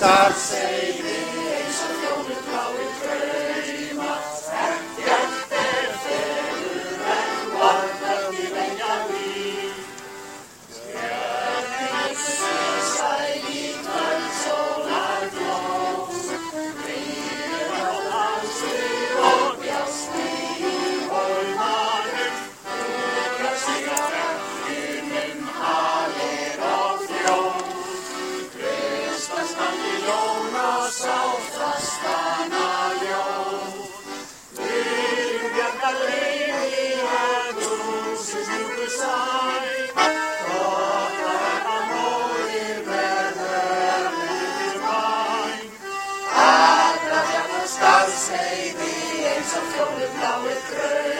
Starfseyði eins og fjólubláir draumar, ekkert fegurra en vornöfni lengja líf. Stjörnur sæl í kvöld sólarglóð, gríður á landsbyggð og bjásti í hólmanum, rúkar sig á fjallinu halir og fljóð. Jónas á þrastana ljóð, við bjarga leiði að húsins mjúku sæ, þóttar að móðir verður lífið væn. Allra fjalla Starfseyði eins og fjólubláir draumar.